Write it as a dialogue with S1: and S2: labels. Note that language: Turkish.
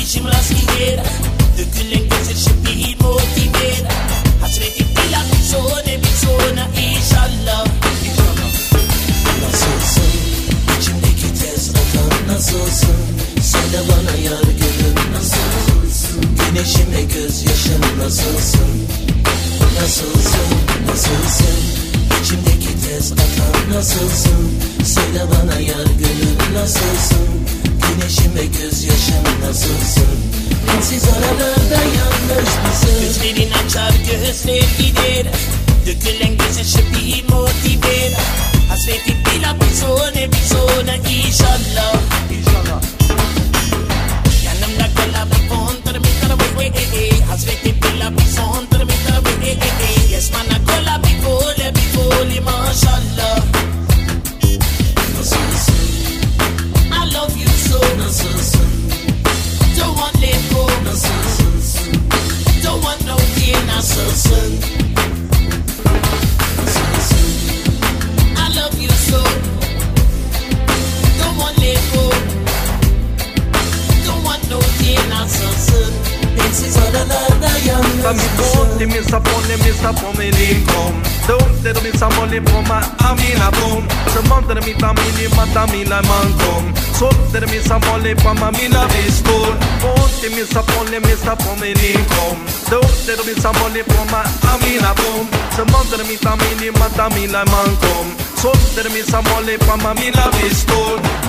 S1: și mraschidera. Dökülen gözyaşı bir motivera. Hasreti bila bisona inşallah. Nasılsın? İçimdeki tez atan nasılsın? Söyle bana yar gülüm nasılsın? Güneşim ve gözyaşım nasılsın? Nasılsın? Nasılsın? İçimdeki tez atan nasılsın? Söyle bana yar gülüm nasılsın? Güneşim ve gözyaşım nasılsın? Bensiz aralarda yalnız mısın? Gözlerin açar gözler gider. Dökülen gözyaşı bir motivera. Hasreti bila bisona inşallah. Yanımda kala bir kontra bir tarafı hasreti bila bisona bir tarafı yes bana kola bir voli maşallah. Nasılsın? I love you so. Nasılsın? Don't want let go. Nasılsın? Don't want no fear. Nasılsın? Nasılsın? I love you so. Don't want let go. Don't want no fear. Nasılsın? Bensiz aralarda yalnız
S2: mısın? Mi missa på min limkom. Dumte de missa molly på ma amina bom. Så monte de mita mini mata mila mankom. Solte de missa molly på ma mina vistor. Monte missa på min limkom. Dumte de missa molly på ma amina bom. Så monte de mita mini mata mila mankom. Solte de missa molly på ma mina vistor.